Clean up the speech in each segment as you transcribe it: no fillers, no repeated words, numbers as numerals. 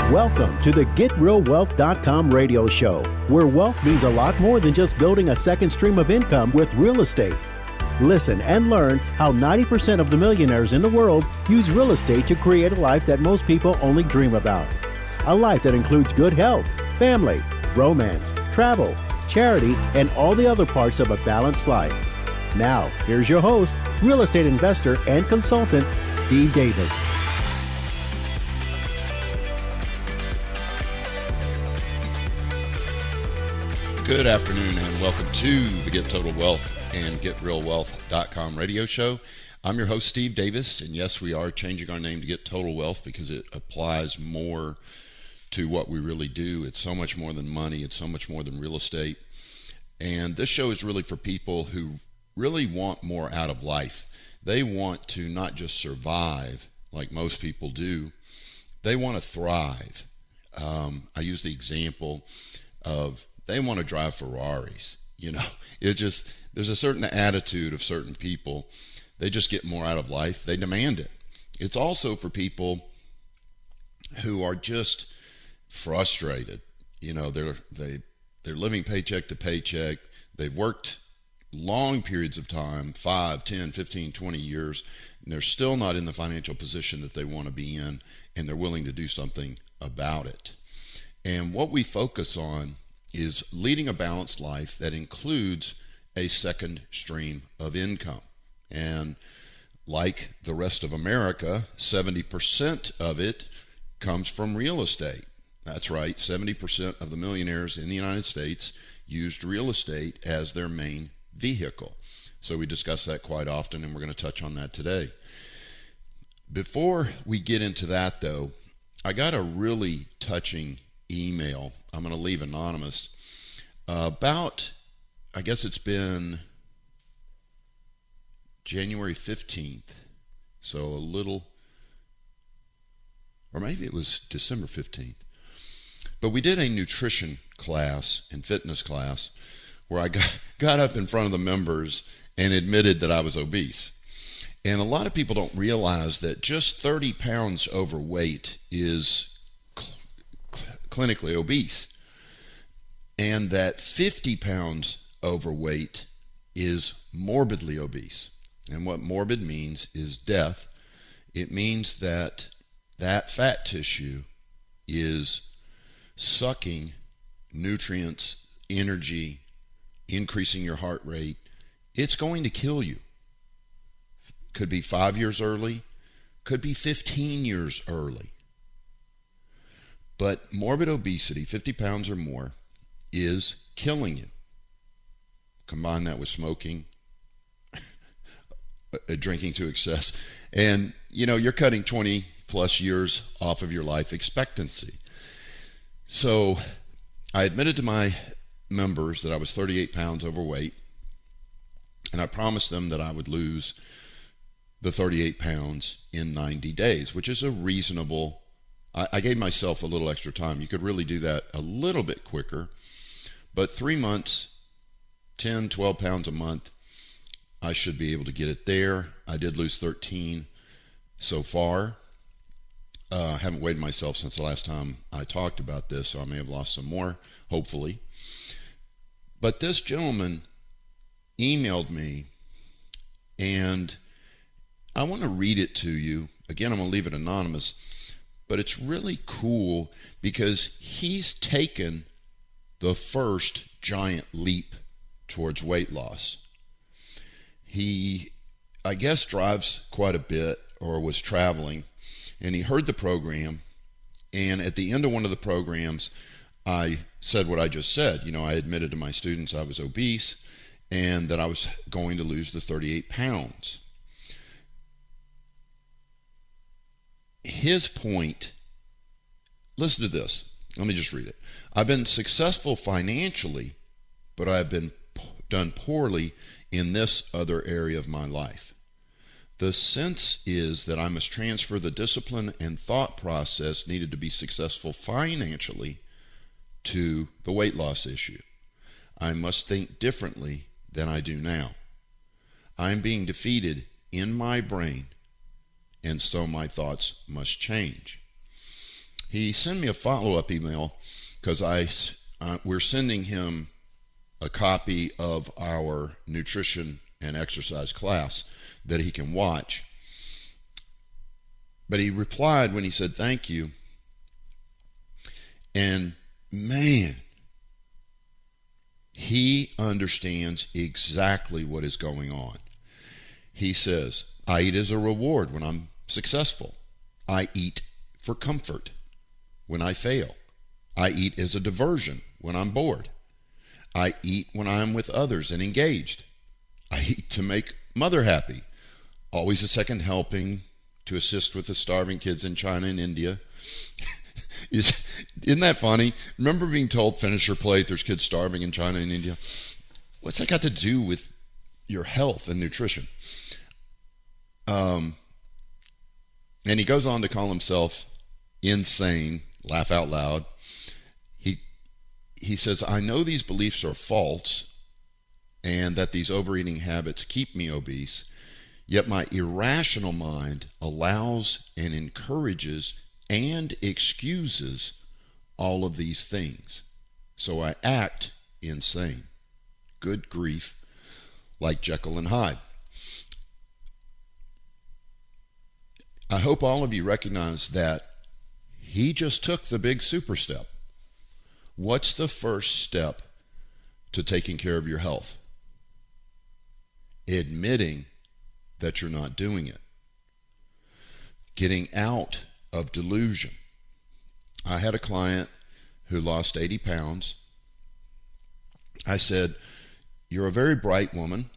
Welcome to the GetRealWealth.com radio show, where wealth means a lot more than just building a second stream of income with real estate. Listen and learn how 90% of the millionaires in the world use real estate to create a life that most people only dream about. A life that includes good health, family, romance, travel, charity, and all the other parts of a balanced life. Now, here's your host, real estate investor and consultant, Steve Davis. Good afternoon and welcome to the Get Total Wealth and GetRealWealth.com radio show. I'm your host, Steve Davis, and yes, we are changing our name to Get Total Wealth because it applies more to what we really do. It's so much more than money. It's so much more than real estate. And this show is really for people who really want more out of life. They want to not just survive like most people do. They want to thrive. I use the example of they want to drive Ferraris. You know, there's a certain attitude of certain people. They just get more out of life. They demand it. It's also for people who are just frustrated. You know, they're living paycheck to paycheck. They've worked long periods of time, 5, 10, 15, 20 years, and they're still not in the financial position that they want to be in, and they're willing to do something about it. And what we focus on is leading a balanced life that includes a second stream of income. And like the rest of America, 70% of it comes from real estate. That's right, 70% of the millionaires in the United States used real estate as their main vehicle. So we discuss that quite often, and we're going to touch on that today. Before we get into that, though, I got a really touching email. I'm going to leave anonymous about, I guess it's been January 15th, so a little, or maybe it was December 15th. But we did a nutrition class and fitness class where I got up in front of the members and admitted that I was obese. And a lot of people don't realize that just 30 pounds overweight is clinically obese, and that 50 pounds overweight is morbidly obese. And what morbid means is death. It means that fat tissue is sucking nutrients, energy, increasing your heart rate. It's going to kill you. Could be 5 years early, could be 15 years early. But morbid obesity, 50 pounds or more, is killing you. Combine that with smoking, drinking to excess, and you're cutting 20 plus years off of your life expectancy. So I admitted to my members that I was 38 pounds overweight, and I promised them that I would lose the 38 pounds in 90 days, which is a reasonable. I gave myself a little extra time. You could really do that a little bit quicker, but 3 months, 10, 12 pounds a month, I should be able to get it there. I did lose 13 so far. I haven't weighed myself since the last time I talked about this, so I may have lost some more, hopefully. But this gentleman emailed me, and I want to read it to you. Again, I'm going to leave it anonymous. But it's really cool because he's taken the first giant leap towards weight loss. He, I guess, drives quite a bit or was traveling, and he heard the program. And at the end of one of the programs, I said what I just said. I admitted to my students I was obese and that I was going to lose the 38 pounds. His point, listen to this. Let me just read it. I've been successful financially, but I've been done poorly in this other area of my life. The sense is that I must transfer the discipline and thought process needed to be successful financially to the weight loss issue. I must think differently than I do now. I'm being defeated in my brain, and so my thoughts must change. he sent me a follow-up email because we're sending him a copy of our nutrition and exercise class that he can watch. But he replied when he said thank you, and man, he understands exactly what is going on. He says, I eat as a reward when I'm successful. I eat for comfort when I fail. I eat as a diversion when I'm bored. I eat when I'm with others and engaged. I eat to make mother happy. Always a second helping to assist with the starving kids in China and India. Isn't that funny? Remember being told, finish your plate, there's kids starving in China and India? What's that got to do with your health and nutrition? And he goes on to call himself insane, laugh out loud. He says, I know these beliefs are false and that these overeating habits keep me obese, yet my irrational mind allows and encourages and excuses all of these things. So I act insane. Good grief, like Jekyll and Hyde. I hope all of you recognize that he just took the big super step. What's the first step to taking care of your health? Admitting that you're not doing it. Getting out of delusion. I had a client who lost 80 pounds. I said, you're a very bright woman.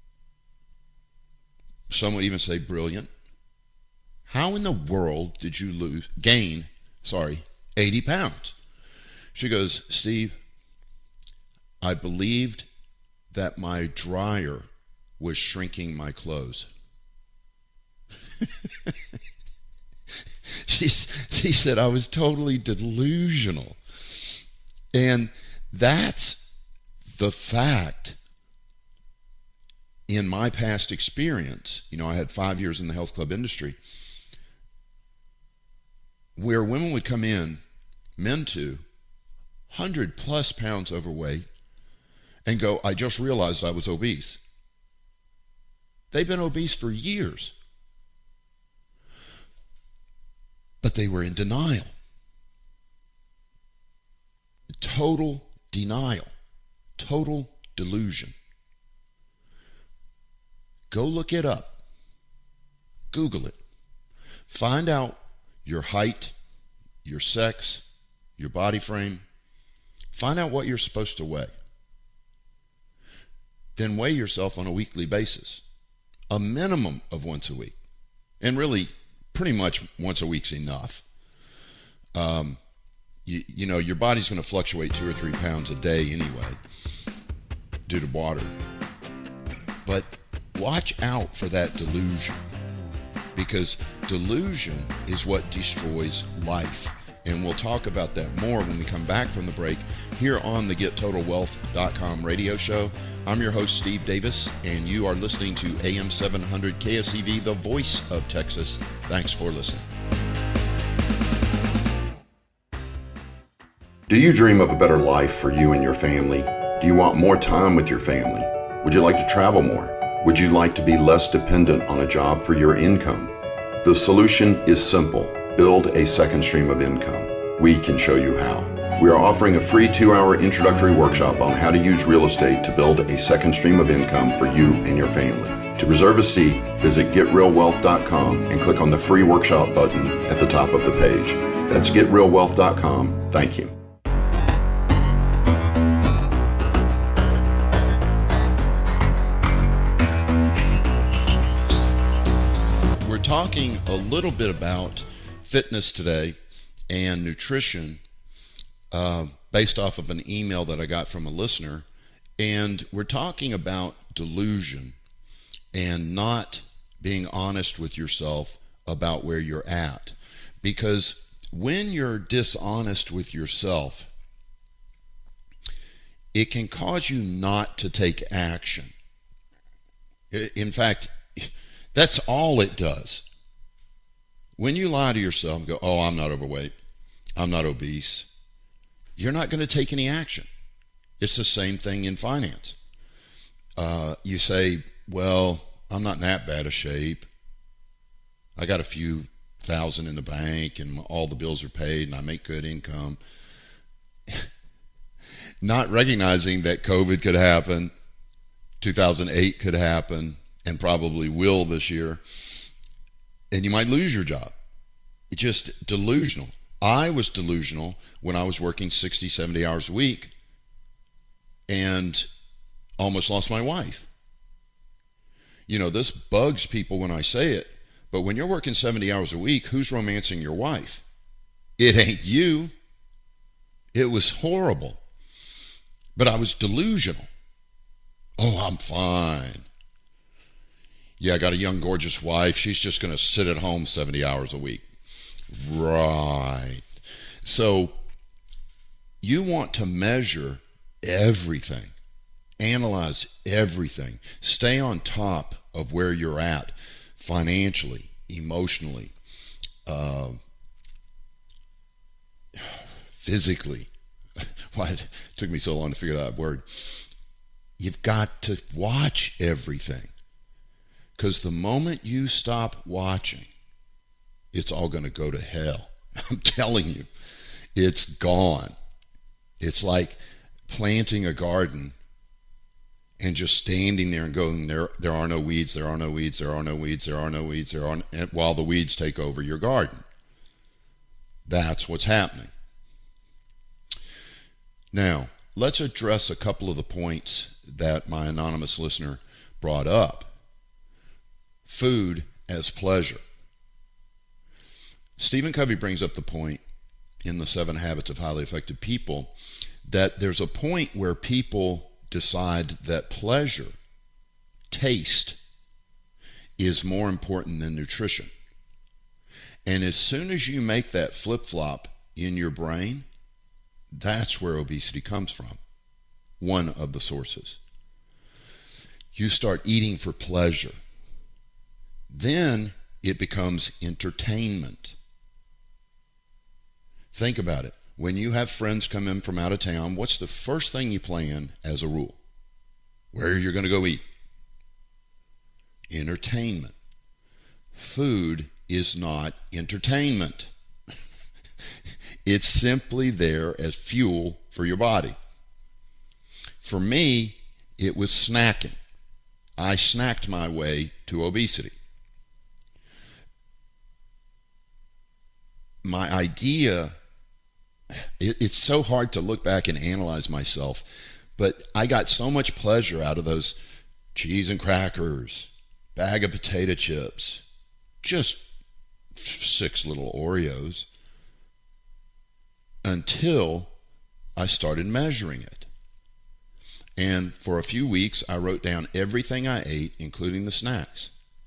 Some would even say brilliant. How in the world did you gain 80 pounds? She goes, Steve, I believed that my dryer was shrinking my clothes. She said I was totally delusional. And that's the fact. In my past experience, I had 5 years in the health club industry, where women would come in, men too, 100 plus pounds overweight, and go, I just realized I was obese. They've been obese for years. But they were in denial. Total denial. Total delusion. Go look it up. Google it. Find out your height, your sex, your body frame. Find out what you're supposed to weigh. Then weigh yourself on a weekly basis. A minimum of once a week. And really, pretty much once a week's enough. Your body's going to fluctuate 2 or 3 pounds a day anyway due to water. But watch out for that delusion, because delusion is what destroys life. And we'll talk about that more when we come back from the break here on the GetTotalWealth.com radio show. I'm your host, Steve Davis, and you are listening to AM 700 KSEV, the voice of Texas. Thanks for listening. Do you dream of a better life for you and your family? Do you want more time with your family? Would you like to travel more? Would you like to be less dependent on a job for your income? The solution is simple. Build a second stream of income. We can show you how. We are offering a free 2-hour introductory workshop on how to use real estate to build a second stream of income for you and your family. To reserve a seat, visit GetRealWealth.com and click on the free workshop button at the top of the page. That's GetRealWealth.com. Thank you. We're talking a little bit about fitness today and nutrition based off of an email that I got from a listener. And we're talking about delusion and not being honest with yourself about where you're at. Because when you're dishonest with yourself, it can cause you not to take action. In fact, that's all it does. When you lie to yourself and go, oh, I'm not overweight, I'm not obese, you're not going to take any action. It's the same thing in finance. You say, well, I'm not in that bad a shape. I got a few thousand in the bank and all the bills are paid and I make good income. Not recognizing that COVID could happen, 2008 could happen, and probably will this year, and you might lose your job. It's just delusional. I was delusional when I was working 60, 70 hours a week and almost lost my wife. You know, this bugs people when I say it, but when you're working 70 hours a week, who's romancing your wife? It ain't you. It was horrible. But I was delusional. Oh, I'm fine. Yeah, I got a young, gorgeous wife. She's just going to sit at home 70 hours a week. Right. So you want to measure everything, analyze everything, stay on top of where you're at financially, emotionally, physically. Why it took me so long to figure out that word. You've got to watch everything, because the moment you stop watching, it's all going to go to hell. I'm telling you, it's gone. It's like planting a garden and just standing there and going, there are no weeds, there are no weeds, there are no weeds, there are no weeds, while the weeds take over your garden. That's what's happening. Now, let's address a couple of the points that my anonymous listener brought up. Food as pleasure. Stephen Covey brings up the point in the 7 Habits of Highly Effective People that there's a point where people decide that pleasure, taste, is more important than nutrition. And as soon as you make that flip-flop in your brain, that's where obesity comes from. One of the sources. You start eating for pleasure. Then it becomes entertainment. Think about it. When you have friends come in from out of town, what's the first thing you plan as a rule? Where you're going to go eat? Entertainment. Food is not entertainment. It's simply there as fuel for your body. For me, it was snacking. I snacked my way to obesity. My idea, it's so hard to look back and analyze myself, but I got so much pleasure out of those cheese and crackers, bag of potato chips, just 6 little Oreos, until I started measuring it. And for a few weeks, I wrote down everything I ate, including the snacks.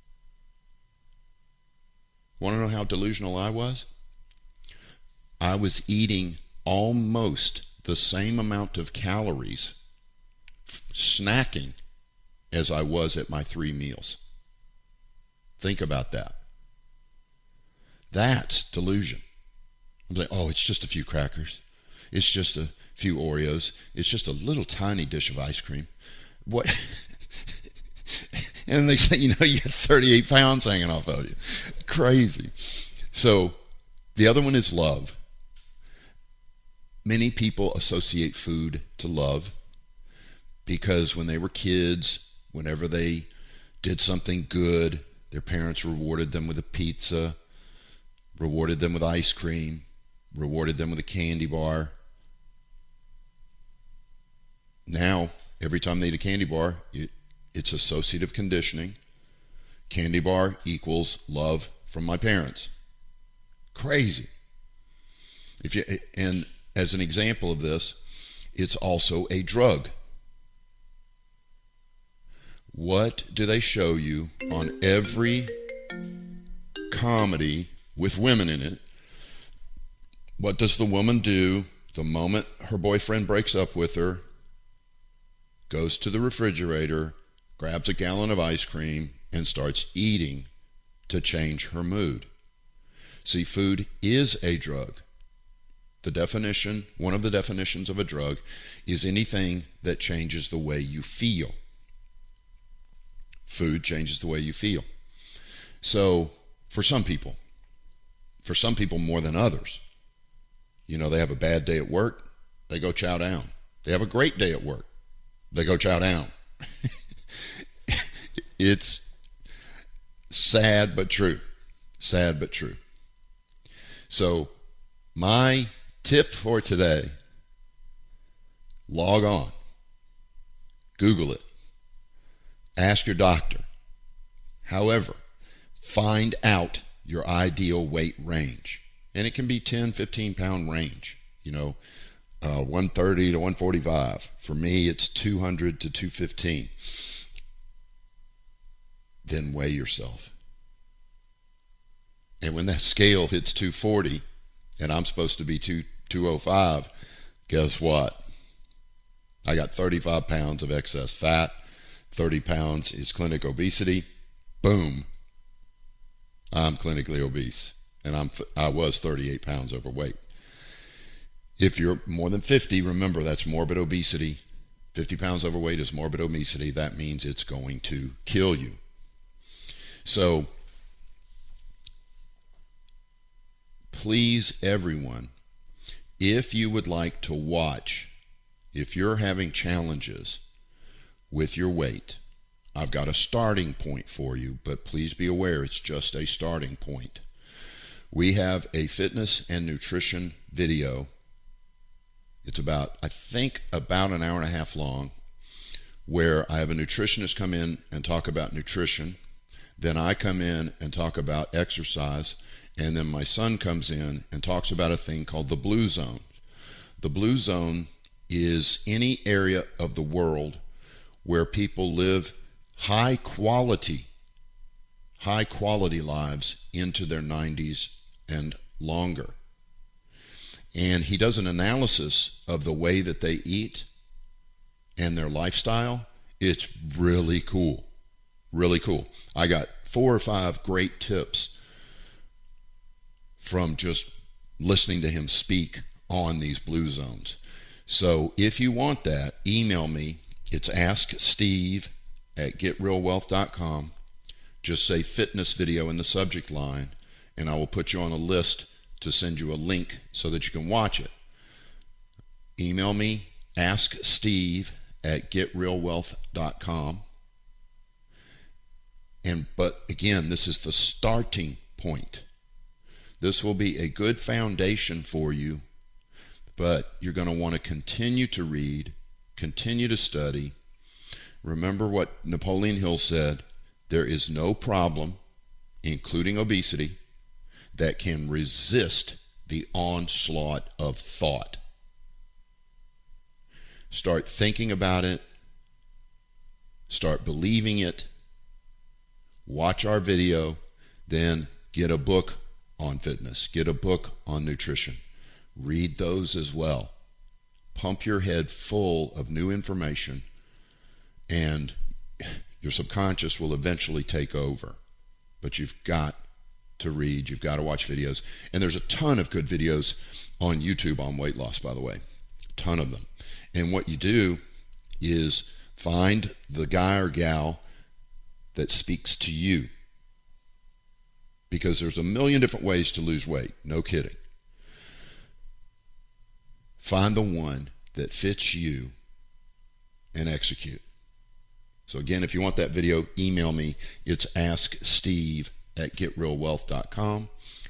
Want to know how delusional I was? I was eating almost the same amount of calories snacking as I was at my 3 meals. Think about that. That's delusion. I'm like, oh, it's just a few crackers. It's just a few Oreos. It's just a little tiny dish of ice cream. What? And they say, you got 38 pounds hanging off of you. Crazy. So the other one is love. Many people associate food to love because when they were kids, whenever they did something good, their parents rewarded them with a pizza, rewarded them with ice cream, rewarded them with a candy bar. Now, every time they eat a candy bar, it's associative conditioning. Candy bar equals love from my parents. Crazy. And as an example of this, it's also a drug. What do they show you on every comedy with women in it? What does the woman do the moment her boyfriend breaks up with her? Goes to the refrigerator, grabs a gallon of ice cream, and starts eating to change her mood. See, food is a drug. one of the definitions of a drug is anything that changes the way you feel. Food changes the way you feel. So for some people more than others, they have a bad day at work, they go chow down. They have a great day at work, they go chow down. It's sad but true. Sad but true. So my tip for today, log on, Google it, ask your doctor. However, find out your ideal weight range. And it can be 10, 15 pound range, 130 to 145. For me, it's 200 to 215. Then weigh yourself. And when that scale hits 240, and I'm supposed to be 205, guess what? I got 35 pounds of excess fat, 30 pounds is clinic obesity. Boom. I'm clinically obese, and I was 38 pounds overweight. If you're more than 50, remember that's morbid obesity. 50 pounds overweight is morbid obesity. That means it's going to kill you. So please, everyone, if you would like to watch, if you're having challenges with your weight, I've got a starting point for you, but please be aware it's just a starting point. We have a fitness and nutrition video. It's about an hour and a half long, where I have a nutritionist come in and talk about nutrition. Then I come in and talk about exercise. And then my son comes in and talks about a thing called the blue zone. The blue zone is any area of the world where people live high quality lives into their 90s and longer. And he does an analysis of the way that they eat and their lifestyle. It's really cool. Really cool. I got 4 or 5 great tips from just listening to him speak on these blue zones. So if you want that, email me. It's asksteve@getrealwealth.com. Just say fitness video in the subject line, and I will put you on a list to send you a link so that you can watch it. Email me, asksteve@getrealwealth.com. But again, this is the starting point. This will be a good foundation for you, but you're going to want to continue to read, continue to study. Remember what Napoleon Hill said, there is no problem, including obesity, that can resist the onslaught of thought. Start thinking about it. Start believing it. Watch our video. Then get a book on fitness. Get a book on nutrition. Read those as well. Pump your head full of new information, and your subconscious will eventually take over. But you've got to read, you've got to watch videos. And there's a ton of good videos on YouTube on weight loss, by the way. A ton of them. And what you do is find the guy or gal that speaks to you. Because there's a million different ways to lose weight. No kidding. Find the one that fits you and execute. So again, if you want that video, email me. It's asksteve@getrealwealth.com.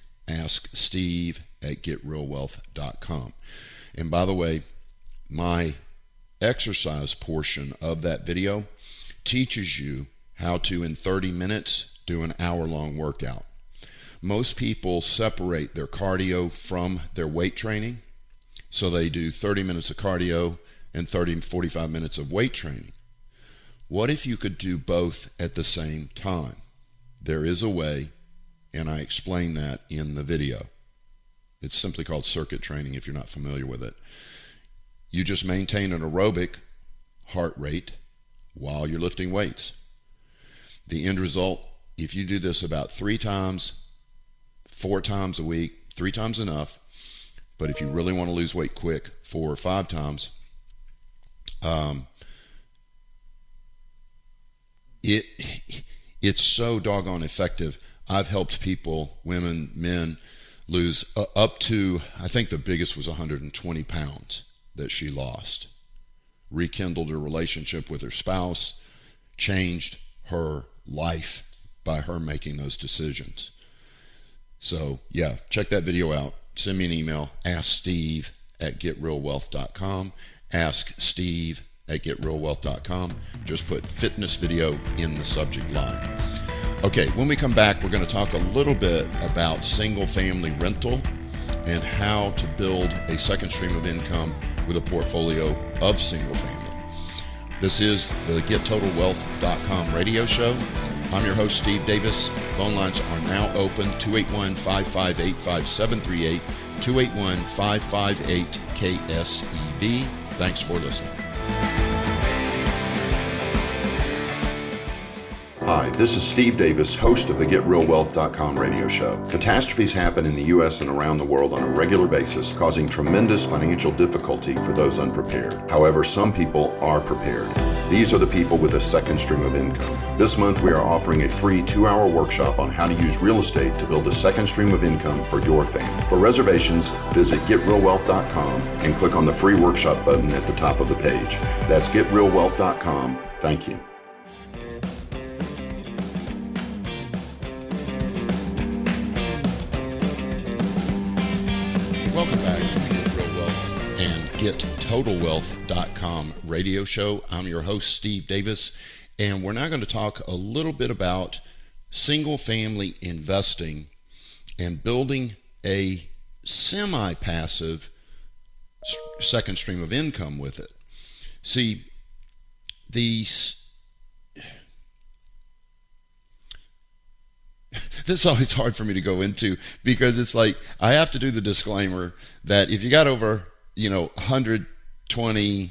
asksteve@getrealwealth.com. And by the way, my exercise portion of that video teaches you how to, in 30 minutes, do an hour-long workout. Most people separate their cardio from their weight training. So they do 30 minutes of cardio and 45 minutes of weight training. What if you could do both at the same time? There is a way, and I explain that in the video. It's simply called circuit training if you're not familiar with it. You just maintain an aerobic heart rate while you're lifting weights. The end result, if you do this about 3 times, 4 times a week, 3 times enough, But if you really want to lose weight quick, 4 or 5 times, it's so doggone effective. I've helped people, women, men, lose up to, I think the biggest was 120 pounds that she lost. Rekindled her relationship with her spouse, changed her life by her making those decisions. So yeah, check that video out. Send me an email, asksteve@getrealwealth.com, asksteve@getrealwealth.com. Just put fitness video in the subject line. Okay, when we come back, we're going to talk a little bit about single family rental and how to build a second stream of income with a portfolio of single family. This is the GetTotalWealth.com radio show. I'm your host, Steve Davis. Phone lines are now open, 281-558-5738, 281-558-KSEV. Thanks for listening. Hi, this is Steve Davis, host of the GetRealWealth.com radio show. Catastrophes happen in the U.S. and around the world on a regular basis, causing tremendous financial difficulty for those unprepared. However, some people are prepared. These are the people with a second stream of income. This month, we are offering a free 2-hour workshop on how to use real estate to build a second stream of income for your family. For reservations, visit GetRealWealth.com and click on the free workshop button at the top of the page. That's GetRealWealth.com. Thank you. Welcome back to the Get Real Wealth and GetTotalWealth.com radio show. I'm your host, Steve Davis, and we're now going to talk a little bit about single-family investing and building a semi-passive second stream of income with it. See, this is always hard for me to go into because it's like I have to do the disclaimer that if you got over, $120,000+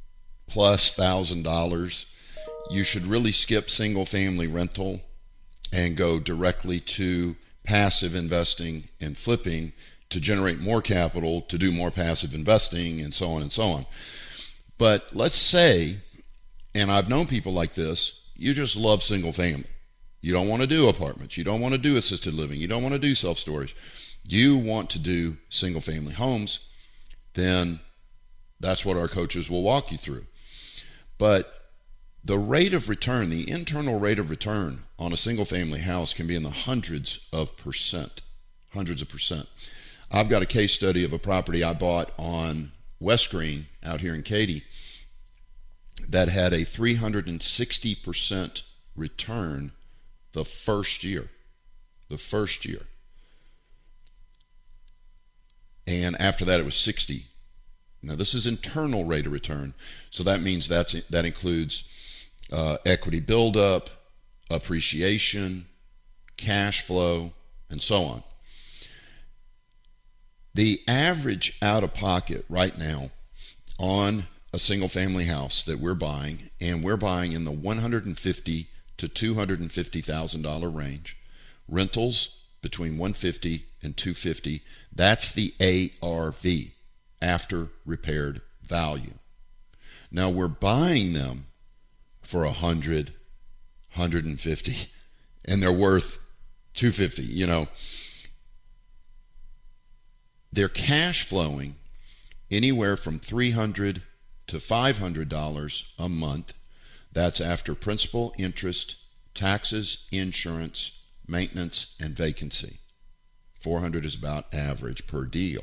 you should really skip single family rental and go directly to passive investing and flipping to generate more capital to do more passive investing and so on and so on. But let's say, and I've known people like this, you just love single family. You don't want to do apartments. You don't want to do assisted living. You don't want to do self-storage. You want to do single family homes. Then that's what our coaches will walk you through. But the rate of return, the internal rate of return on a single family house can be in the hundreds of percent. I've got a case study of a property I bought on West Green out here in Katy that had a 360% return the first year. And after that, it was 60. Now, this is internal rate of return. So that means that includes equity buildup, appreciation, cash flow, and so on. The average out-of-pocket right now on a single-family house that we're buying, and we're buying in the $150,000 to $250,000 range. Rentals between $150,000 and $250,000. That's the ARV, after repaired value. Now we're buying them for $100,000, $150,000, and they're worth $250,000. They're cash flowing anywhere from $300 to $500 a month. That's after principal, interest, taxes, insurance, maintenance, and vacancy. $400 is about average per deal.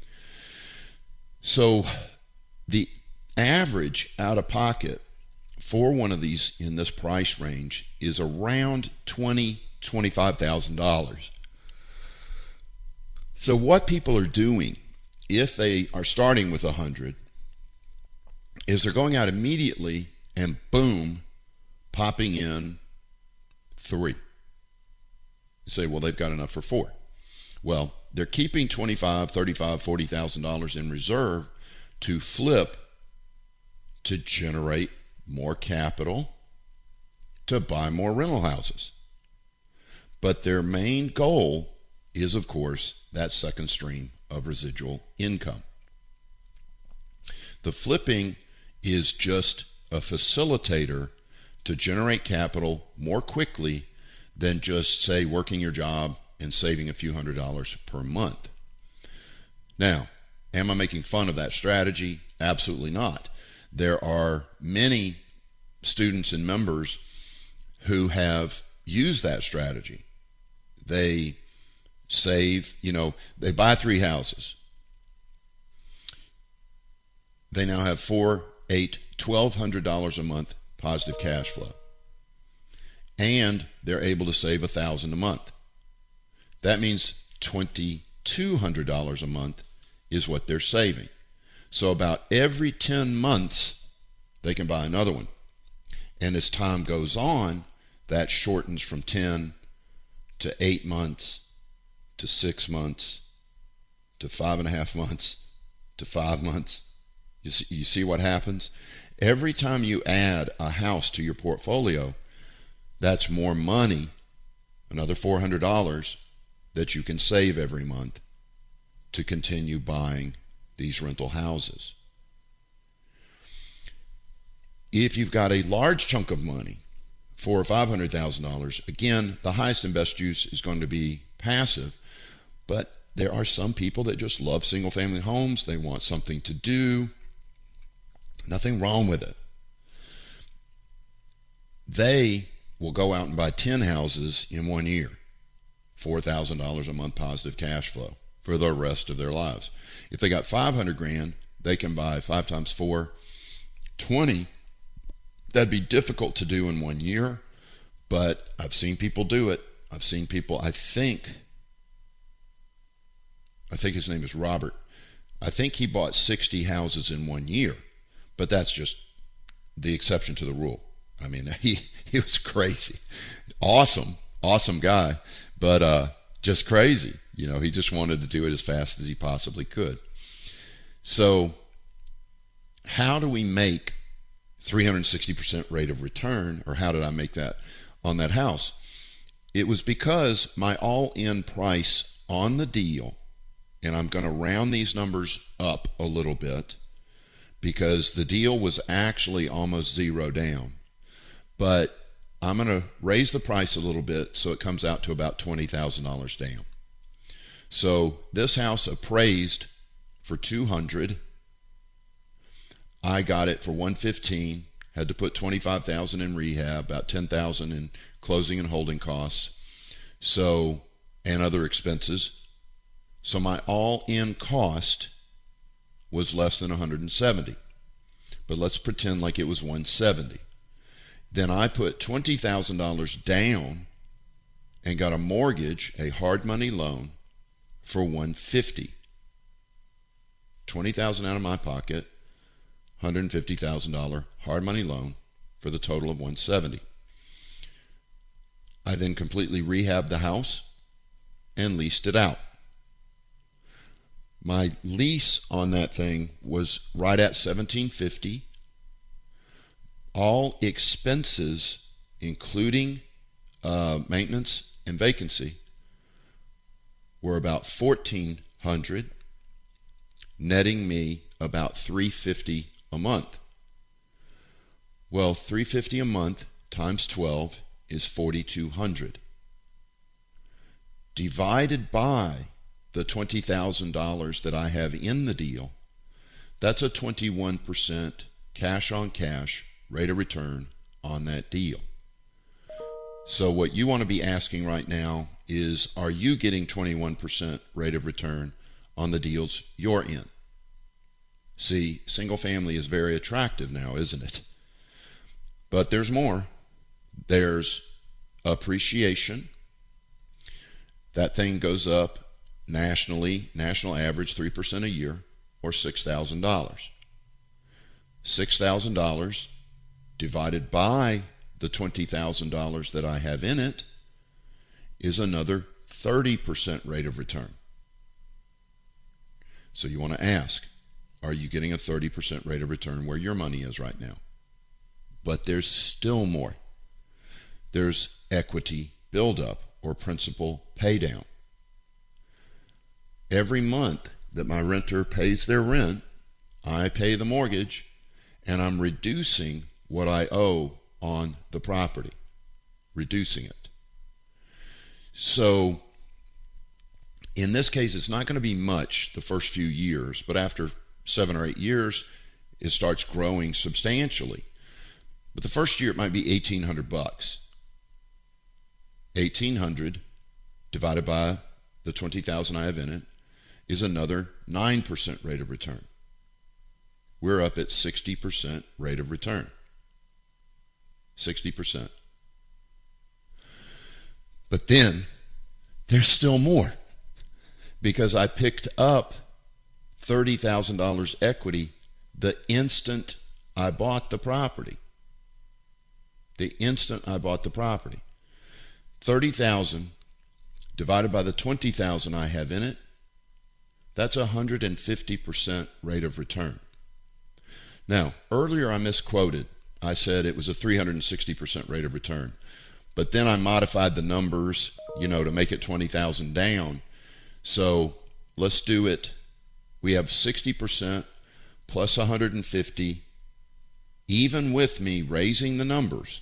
So the average out of pocket for one of these in this price range is around $20,000, $25,000. So what people are doing, if they are starting with 100, is they're going out immediately and boom, popping in 3. You say, well, they've got enough for 4. Well, they're keeping $25,000, $35,000, $40,000 in reserve to flip to generate more capital to buy more rental houses. But their main goal is, of course, that second stream of residual income. The flipping is just a facilitator to generate capital more quickly than just, say, working your job and saving a few $100s per month. Now, am I making fun of that strategy? Absolutely not. There are many students and members who have used that strategy. They save, they buy 3 houses. They now have $400, $800, $1,200 a month positive cash flow. And they're able to save $1,000 a month. That means $2,200 a month is what they're saving. So about every 10 months, they can buy another one. And as time goes on, that shortens from 10 to 8 months, to 6 months, to 5.5 months, to 5 months. You see what happens? Every time you add a house to your portfolio, that's more money, another $400 that you can save every month to continue buying these rental houses. If you've got a large chunk of money, $400,000 or $500,000, again, the highest and best use is going to be passive, but there are some people that just love single-family homes. They want something to do. Nothing wrong with it. They will go out and buy 10 houses in 1 year, $4,000 a month positive cash flow for the rest of their lives. If they got $500,000, they can buy 5 times 4, 20. That'd be difficult to do in 1 year, but I've seen people do it. I've seen people, I think his name is Robert. I think he bought 60 houses in 1 year, but that's just the exception to the rule. I mean, he was crazy. Awesome guy, but just crazy. He just wanted to do it as fast as he possibly could. So how do we make 360% rate of return, or how did I make that on that house? It was because my all-in price on the deal, and I'm going to round these numbers up a little bit because the deal was actually almost zero down, but I'm going to raise the price a little bit so it comes out to about $20,000 down. So this house appraised for $200,000. I got it for $115,000, had to put $25,000 in rehab, about $10,000 in closing and holding costs, and other expenses. So my all-in cost was less than $170,000. But let's pretend like it was $170,000. Then I put $20,000 down and got a mortgage, a hard money loan, for $150,000. $20,000 out of my pocket, $150,000 hard money loan for the total of $170,000. I then completely rehabbed the house and leased it out. My lease on that thing was right at $1,750. All expenses, including maintenance and vacancy, were about $1,400, netting me about $350 a month. Well, $350 a month times 12 is $4,200. Divided by the $20,000 that I have in the deal, that's a 21% cash on cash rate of return on that deal. So what you want to be asking right now is, are you getting 21% rate of return on the deals you're in? See, single family is very attractive now, isn't it? But there's more. There's appreciation. That thing goes up nationally, national average 3% a year, or $6,000. $6,000 divided by the $20,000 that I have in it is another 30% rate of return. So you want to ask, are you getting a 30% rate of return where your money is right now? But there's still more. There's equity buildup or principal paydown. every month that my renter pays their rent, I pay the mortgage, and I'm reducing what I owe on the property, reducing it. So in this case, it's not going to be much the first few years, but after 7 or 8 years, it starts growing substantially. But the first year it might be $1,800. $1,800 divided by the $20,000 I have in it is another 9% rate of return. We're up at 60% rate of return. 60%. But then there's still more, because I picked up $30,000 equity the instant I bought the property. The instant I bought the property. 30,000 divided by the 20,000 I have in it, that's 150% rate of return. Now, earlier I misquoted. I said it was a 360% rate of return. But then I modified the numbers, to make it 20,000 down. So let's do it. We have 60% plus 150, even with me raising the numbers.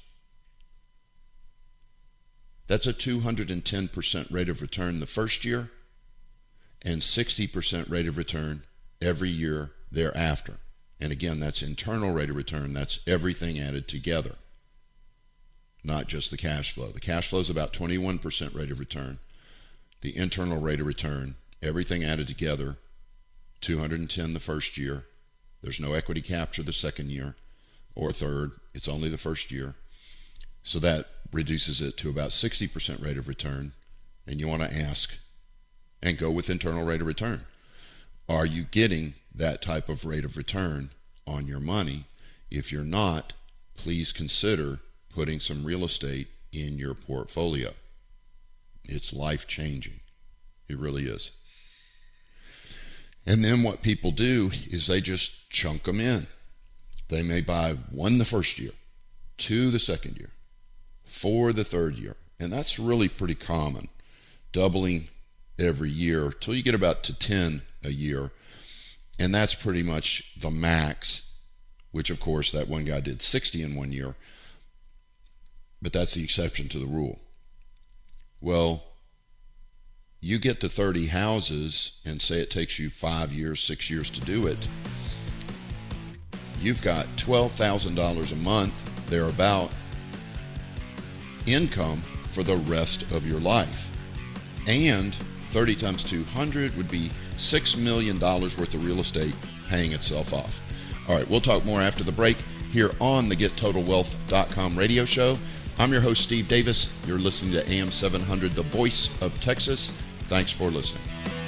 That's a 210% rate of return the first year and 60% rate of return every year thereafter. And again, that's internal rate of return. That's everything added together, not just the cash flow. The cash flow is about 21% rate of return. The internal rate of return, everything added together, 210 the first year. There's no equity capture the second year or third. It's only the first year. So that reduces it to about 60% rate of return. And you want to ask and go with internal rate of return. Are you getting that type of rate of return on your money? If you're not, please consider putting some real estate in your portfolio. It's life-changing. It really is. And then what people do is they just chunk them in. They may buy 1 the first year, 2 the second year, 4 the third year. And that's really pretty common, doubling every year till you get about to 10 a year. And that's pretty much the max, which of course that one guy did 60 in 1 year. But that's the exception to the rule. Well, you get to 30 houses and say it takes you 5 years, 6 years to do it. You've got $12,000 a month, thereabout, income for the rest of your life. And 30 times 200 would be $6 million worth of real estate paying itself off. All right, we'll talk more after the break here on the GetTotalWealth.com radio show. I'm your host, Steve Davis. You're listening to AM 700, the voice of Texas. Thanks for listening.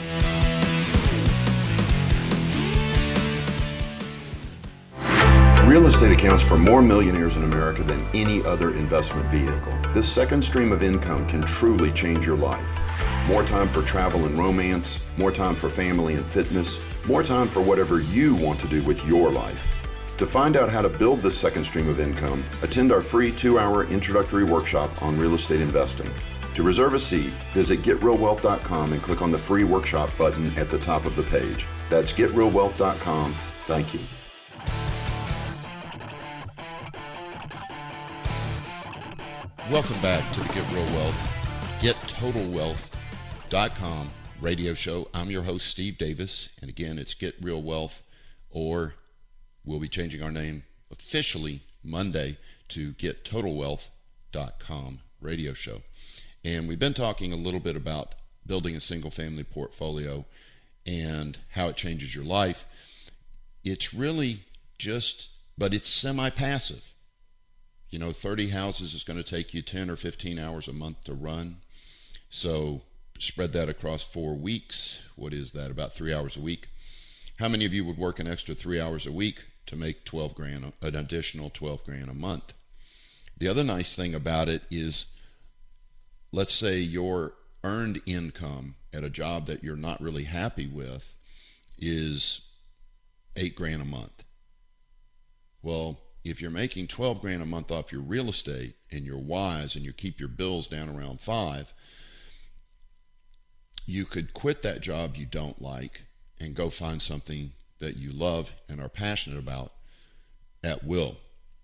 Real estate accounts for more millionaires in America than any other investment vehicle. This second stream of income can truly change your life. More time for travel and romance, more time for family and fitness, more time for whatever you want to do with your life. To find out how to build this second stream of income, attend our free 2-hour introductory workshop on real estate investing. To reserve a seat, visit GetRealWealth.com and click on the free workshop button at the top of the page. That's GetRealWealth.com. Thank you. Welcome back to the Get Real Wealth, GetTotalWealth.com radio show. I'm your host, Steve Davis, and again, it's Get Real Wealth, or we'll be changing our name officially Monday to GetTotalWealth.com radio show. And we've been talking a little bit about building a single-family portfolio and how it changes your life. It's really but it's semi-passive. 30 houses is going to take you 10 or 15 hours a month to run. So spread that across 4 weeks. What is that? About 3 hours a week. How many of you would work an extra 3 hours a week to make $12,000, an additional $12,000 a month? The other nice thing about it is, let's say your earned income at a job that you're not really happy with is $8,000 a month. Well, if you're making $12,000 a month off your real estate and you're wise and you keep your bills down around $5,000, you could quit that job you don't like and go find something that you love and are passionate about at will.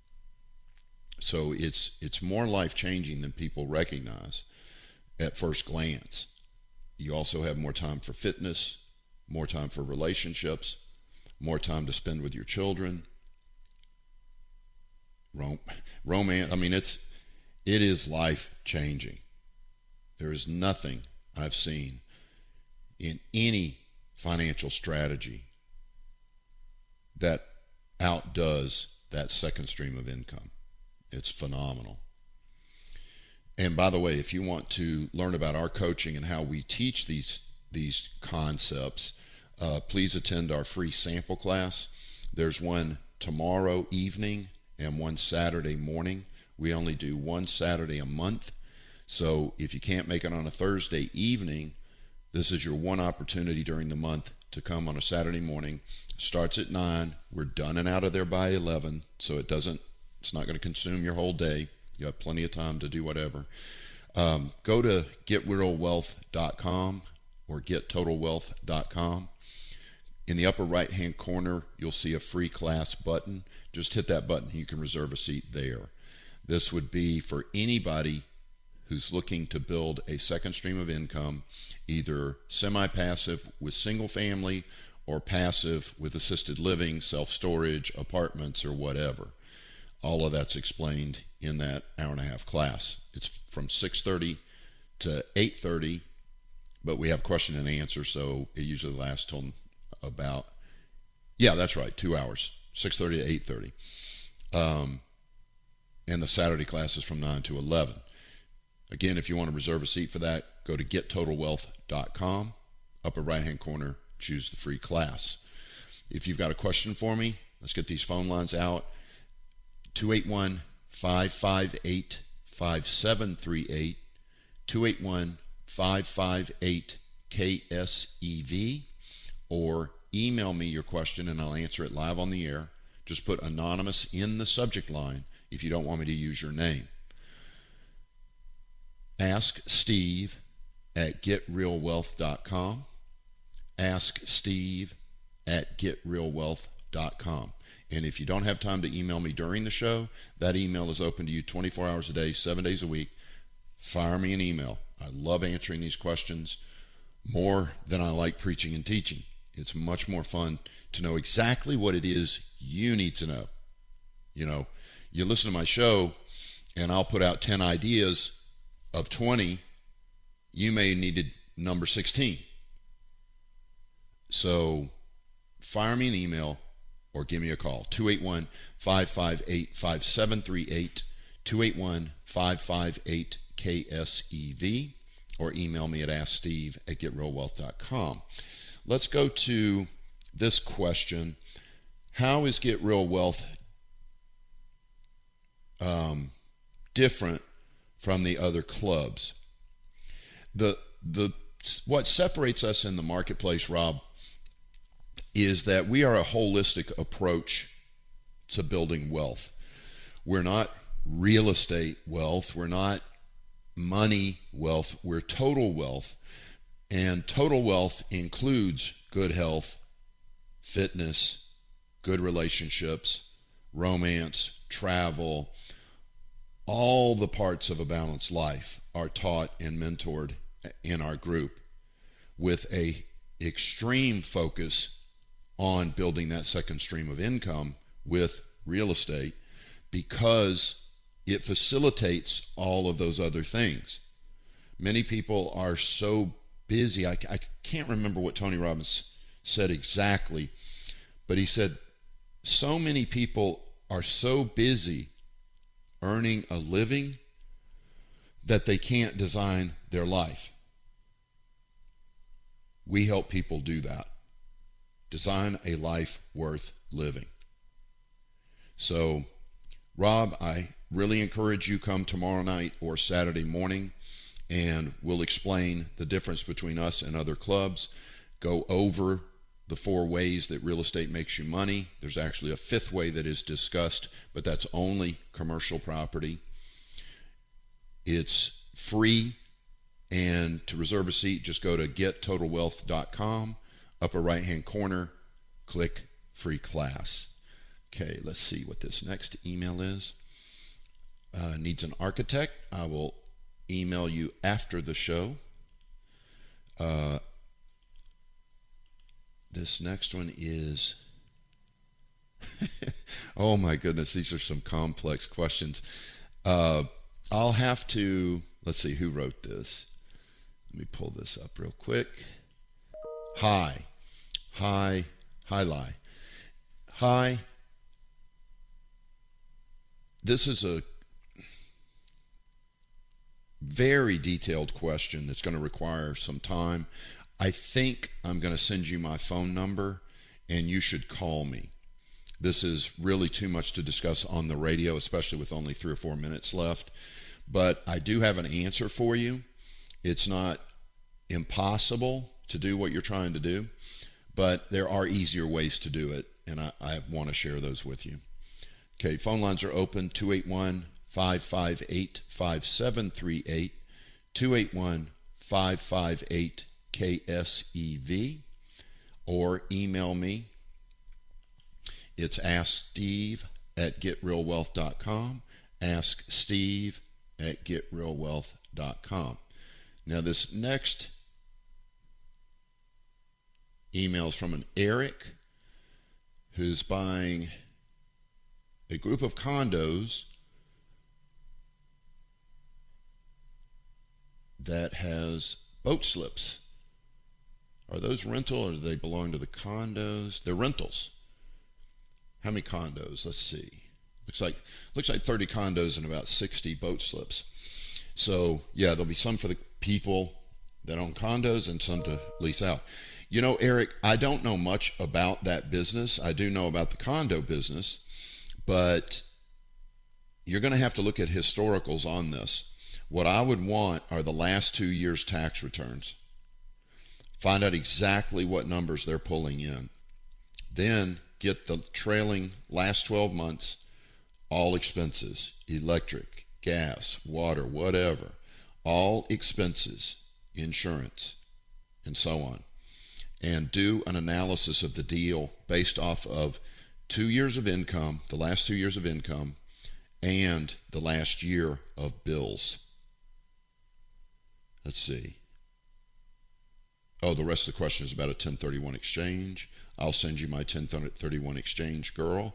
So it's more life-changing than people recognize at first glance. You also have more time for fitness, more time for relationships, more time to spend with your children, romance. I mean, it is life-changing. There is nothing I've seen in any financial strategy that outdoes that second stream of income. It's phenomenal. And by the way, if you want to learn about our coaching and how we teach these concepts, please attend our free sample class. There's one tomorrow evening and one Saturday morning. We only do one Saturday a month. So if you can't make it on a Thursday evening, this is your one opportunity during the month to come on a Saturday morning. Starts at 9. We're done and out of there by 11, so it's not going to consume your whole day. You have plenty of time to do whatever. Go to getrealwealth.com or gettotalwealth.com. In the upper right-hand corner, you'll see a free class button. Just hit that button. You can reserve a seat there. This would be for anybody who's looking to build a second stream of income, either semi-passive with single family or passive with assisted living, self-storage, apartments, or whatever. All of that's explained in that hour-and-a-half class. It's from 6:30 to 8:30, but we have question and answer, so it usually lasts till about, 2 hours, 6:30 to 8:30. And the Saturday class is from 9 to 11. Again, if you want to reserve a seat for that, go to gettotalwealth.com. Upper right-hand corner, choose the free class. If you've got a question for me, let's get these phone lines out. 281-558-5738, 281-558-KSEV, or email me your question and I'll answer it live on the air. Just put anonymous in the subject line if you don't want me to use your name. Ask Steve at getrealwealth.com. Ask Steve at getrealwealth.com. And if you don't have time to email me during the show, that email is open to you 24 hours a day, 7 days a week. Fire me an email. I love answering these questions more than I like preaching and teaching. It's much more fun to know exactly what it is you need to know. You know, you listen to my show and I'll put out 10 ideas of 20. You may need number 16. So fire me an email or give me a call, 281-558-5738, 281-558-KSEV, or email me at asksteve@getrealwealth.com. Let's go to this question. How is Get Real Wealth different from the other clubs? What separates us in the marketplace, Rob, is that we are a holistic approach to building wealth. We're not real estate wealth. We're not money wealth. We're total wealth. And total wealth includes good health, fitness, good relationships, romance, travel. All the parts of a balanced life are taught and mentored in our group with a extreme focus on building that second stream of income with real estate, because it facilitates all of those other things. Many people are so busy. I can't remember what Tony Robbins said exactly, but he said so many people are so busy earning a living that they can't design their life. We help people do that. Design a life worth living. So, Rob, I really encourage you come tomorrow night or Saturday morning, and we'll explain the difference between us and other clubs, go over the 4 ways that real estate makes you money. There's actually a 5th way that is discussed, but that's only commercial property. It's free And to reserve a seat, just go to gettotalwealth.com, upper right-hand corner, click free class. Okay, let's see what this next email is. Needs an architect. I will email you after the show. This next one is, oh my goodness, these are some complex questions. I'll have to, let's see who wrote this. Let me pull this up real quick. Hi. This is a very detailed question that's going to require some time. I think I'm going to send you my phone number, and you should call me. This is really too much to discuss on the radio, especially with only 3 or 4 minutes left. But I do have an answer for you. It's not impossible to do what you're trying to do, but there are easier ways to do it, and I want to share those with you. Okay, phone lines are open, 281-558-5738, 281-558-KSEV, or email me. It's asksteve@getrealwealth.com, asksteve@getrealwealth.com. Now, this next email is from an Eric who's buying a group of condos that has boat slips. Are those rental or do they belong to the condos? They're rentals. How many condos? Let's see. Looks like 30 condos and about 60 boat slips. So, yeah, there'll be some for the people that own condos and some to lease out. You know, Eric, I don't know much about that business. I do know about the condo business, but you're going to have to look at historicals on this. What I would want are the last 2 years' tax returns. Find out exactly what numbers they're pulling in. Then get the trailing last 12 months, all expenses, electric, gas, water, whatever, all expenses, insurance, and so on. And do an analysis of the deal based off of 2 years of income, the last 2 years of income, and the last year of bills. Let's see. Oh, the rest of the question is about a 1031 exchange. I'll send you my 1031 exchange, girl.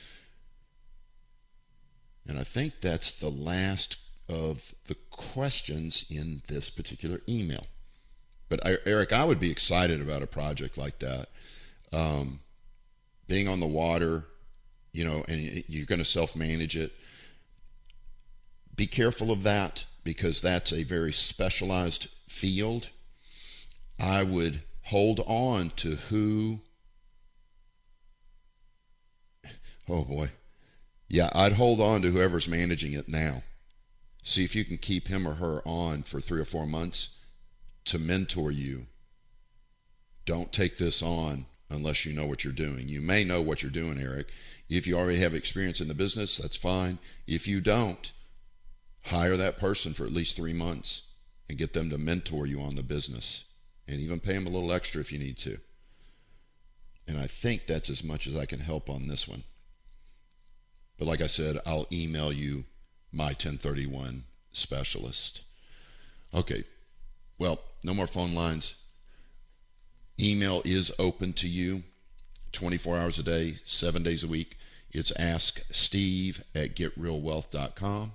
And I think that's the last of the questions in this particular email. But Eric, I would be excited about a project like that. Being on the water, you know, and you're going to self-manage it. Be careful of that because that's a very specialized field. I would hold on to who, oh boy. Yeah, I'd hold on to whoever's managing it now. See if you can keep him or her on for 3 or 4 months to mentor you. Don't take this on unless you know what you're doing. You may know what you're doing, Eric. If you already have experience in the business, that's fine. If you don't, hire that person for at least 3 months and get them to mentor you on the business. And even pay them a little extra if you need to. And I think that's as much as I can help on this one. But like I said, I'll email you my 1031 specialist. Okay. Well, no more phone lines. Email is open to you 24 hours a day, 7 days a week. It's asksteve@getrealwealth.com.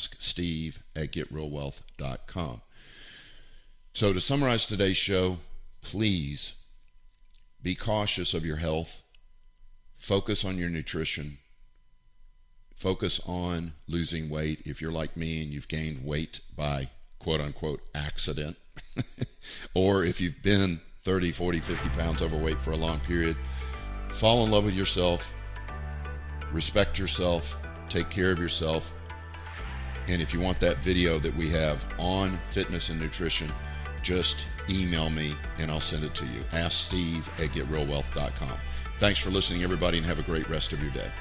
Asksteve@getrealwealth.com. So to summarize today's show, please be cautious of your health. Focus on your nutrition. Focus on losing weight. If you're like me and you've gained weight by quote-unquote accident, or if you've been 30, 40, 50 pounds overweight for a long period, fall in love with yourself, respect yourself, take care of yourself. And if you want that video that we have on fitness and nutrition, just email me and I'll send it to you. AskSteve@getrealwealth.com. Thanks for listening, everybody, and have a great rest of your day.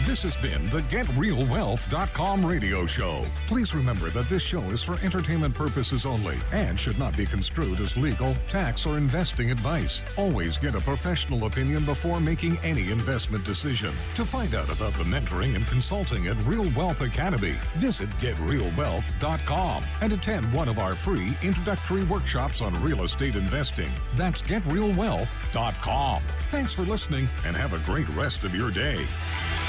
This has been the GetRealWealth.com radio show. Please remember that this show is for entertainment purposes only and should not be construed as legal, tax, or investing advice. Always get a professional opinion before making any investment decision. To find out about the mentoring and consulting at Real Wealth Academy, visit GetRealWealth.com and attend one of our free introductory workshops on real estate investing. That's GetRealWealth.com. Thanks for listening and have a great rest of your day.